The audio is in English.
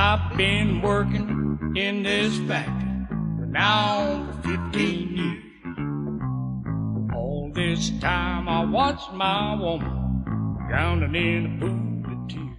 I've been working in this factory for now for 15 years. All this time I watched my woman drowning in a pool of tears.